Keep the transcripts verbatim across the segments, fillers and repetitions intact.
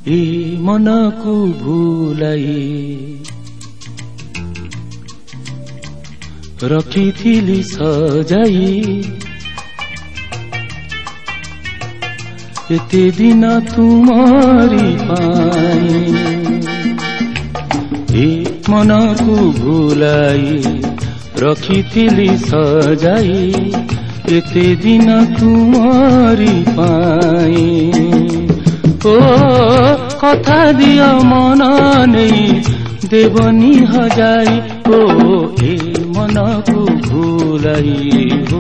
ए मनको भुलाई रखिथिली सजाई एते दिन तुमरी पाई ए मनको भुलाई रखिथिली सजाई एते दिन तुमरी पाई ओ कथा दिया मन नहीं देवनी हजाई ओ ए मनको भुलाई हो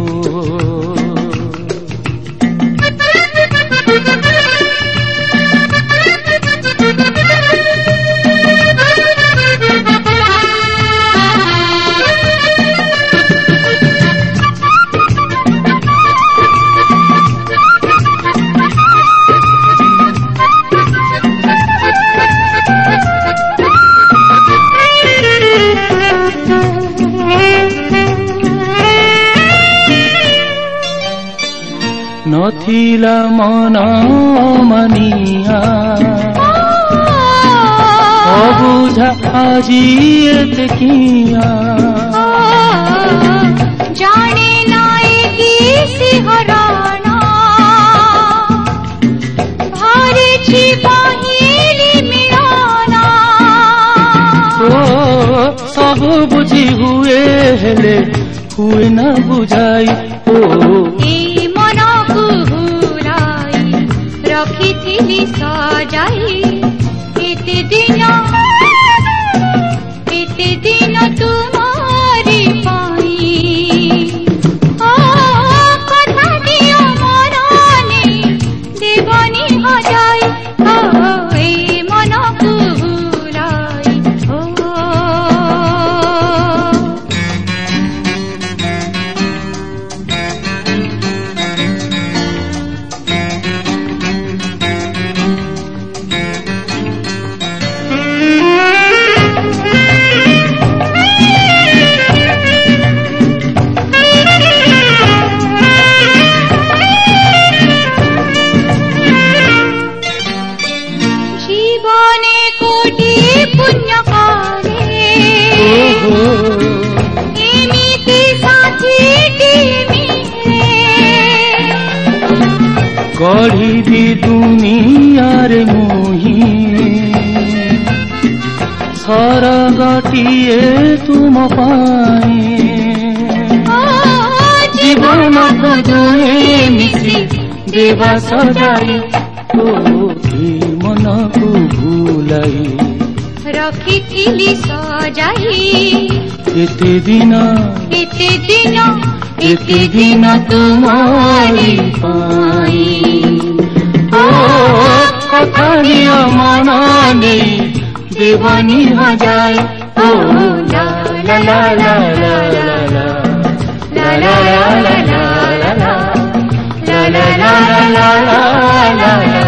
नथिला मन मनिया अबुझा आजी एतकिया जाने नायकी सिहराना भारे छी बाहिरी मिलाना ओ सब बुझी हुए हेले हुए न बुझाई ओ रखिथिली सजाई एते दिन एते दिन तुम्हारी पाई ओ कथा दियो मराने देवनी हजाई ओ ए मनको भुलाई ओ गढ़ी दी दुनिया रे मुही सरगटिए तुम पाए जीवन को दुहे मिसी देवा सजाई ओ मनको भुलाई रखिथिली सजाई एते दिन एते दिन एते दिन तुम्हारी पाई ओ कथा दिया मन नहीं देवनी हजाई ओ ला ला ला ला ला ला ला ला ला ला ला ला ला ला ला ला ला ला ला